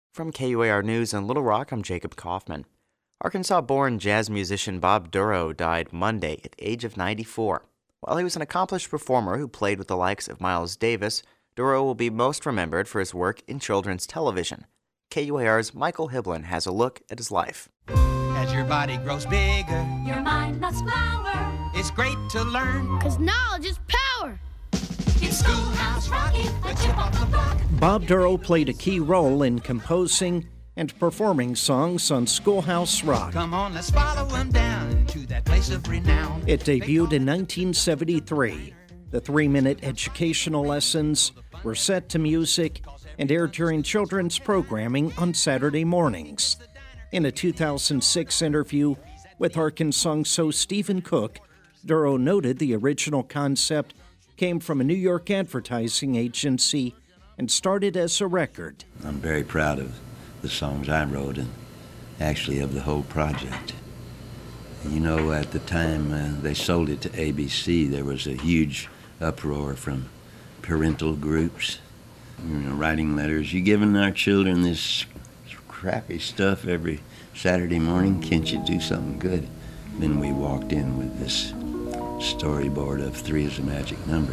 From KUAR News in Little Rock, I'm Jacob Kaufman. Arkansas-born jazz musician Bob Dorough died Monday at the age of 94. While he was an accomplished performer who played with the likes of Miles Davis, Dorough will be most remembered for his work in children's television. KUAR's Michael Hiblin has a look at his life. As your body grows bigger, your mind must flower. It's great to learn, 'cause knowledge is power. It's Schoolhouse Rocky, a chip off the block. Bob Dorough played a key role in composing and performing songs on Schoolhouse Rock. Come on, let's follow him down to that place of renown. It debuted in 1973. The 3-minute educational lessons were set to music and aired during children's programming on Saturday mornings. In a 2006 interview with Arkansas Stephen Cook, Dorough noted the original concept came from a New York advertising agency and started as a record. I'm very proud of the songs I wrote and actually of the whole project. You know, at the time they sold it to ABC, there was a huge uproar from parental groups, writing letters. You giving our children this crappy stuff every Saturday morning? Can't you do something good? Then we walked in with this storyboard of 3 is a magic number.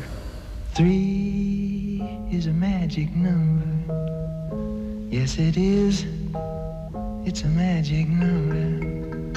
3 is a magic number. Yes, it is. It's a magic number.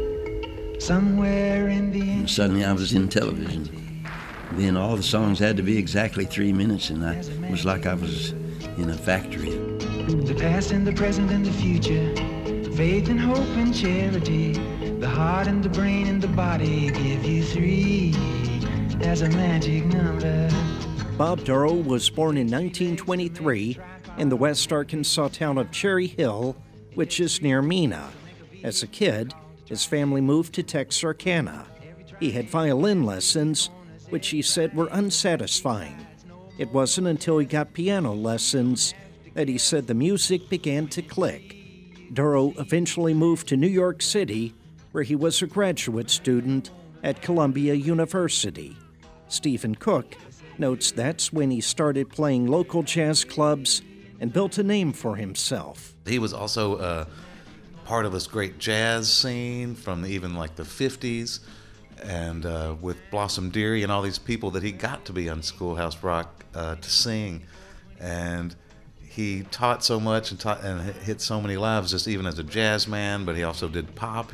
Somewhere in the And suddenly I was in television. Then all the songs had to be exactly 3 minutes, and it was like I was in a factory. The past and the present and the future, faith and hope and charity, the heart and the brain and the body give you 3 as a magic number. Bob Dorough was born in 1923 in the West Arkansas town of Cherry Hill, which is near Mena. As a kid, his family moved to Texarkana. He had violin lessons, which he said were unsatisfying. It wasn't until he got piano lessons that he said the music began to click. Dorough eventually moved to New York City, where he was a graduate student at Columbia University. Stephen Cook notes that's when he started playing local jazz clubs and built a name for himself. He was also part of this great jazz scene from even like the 50s, and with Blossom Dearie and all these people that he got to be on Schoolhouse Rock to sing. And he taught so much and hit so many lives, just even as a jazz man, but he also did pop.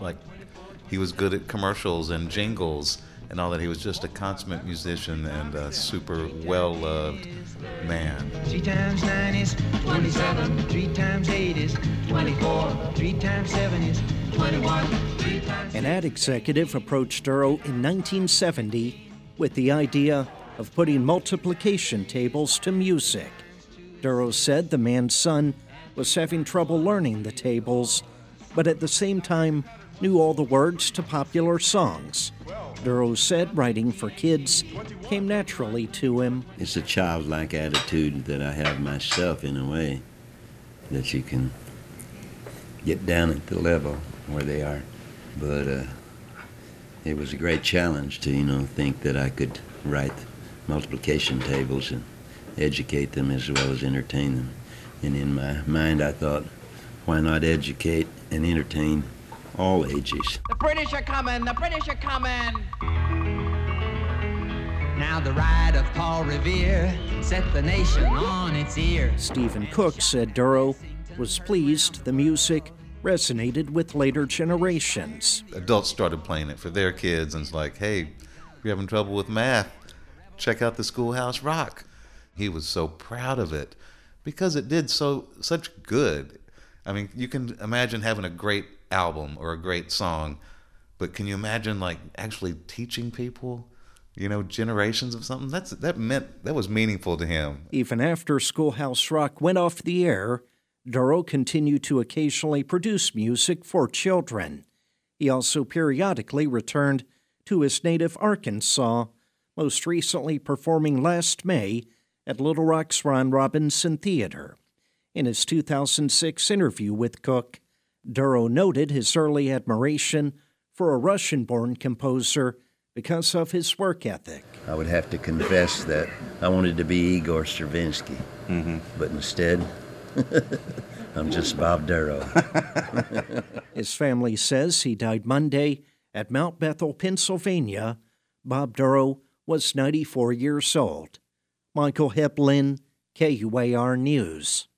He was good at commercials and jingles and all that. He was just a consummate musician and a super well-loved man. 3 times 9 is 27. 3 times 8 is 24. 3 times 7 is 21. An ad executive approached Dorough in 1970 with the idea of putting multiplication tables to music. Dorough said the man's son was having trouble learning the tables, but at the same time knew all the words to popular songs. Dorough said writing for kids came naturally to him. It's a childlike attitude that I have myself, in a way, that you can get down at the level where they are. But it was a great challenge to, think that I could write multiplication tables and educate them as well as entertain them. And in my mind, I thought, why not educate and entertain all ages? The British are coming, the British are coming. Now the ride of Paul Revere set the nation on its ear. Stephen Cook said Dorough was pleased the music resonated with later generations. Adults started playing it for their kids, and it's like, hey, if you're having trouble with math, check out the Schoolhouse Rock. He was so proud of it because it did such good. I mean, you can imagine having a great album or a great song, but can you imagine actually teaching people, generations of something? That was meaningful to him. Even after Schoolhouse Rock went off the air, Dorough continued to occasionally produce music for children. He also periodically returned to his native Arkansas, most recently performing last May at Little Rock's Ron Robinson Theater. In his 2006 interview with Cook, Dorough noted his early admiration for a Russian-born composer because of his work ethic. I would have to confess that I wanted to be Igor Stravinsky, but instead I'm just Bob Duro. His family says he died Monday at Mount Bethel, Pennsylvania. Bob Duro was 94 years old. Michael Heplin, KUAR News.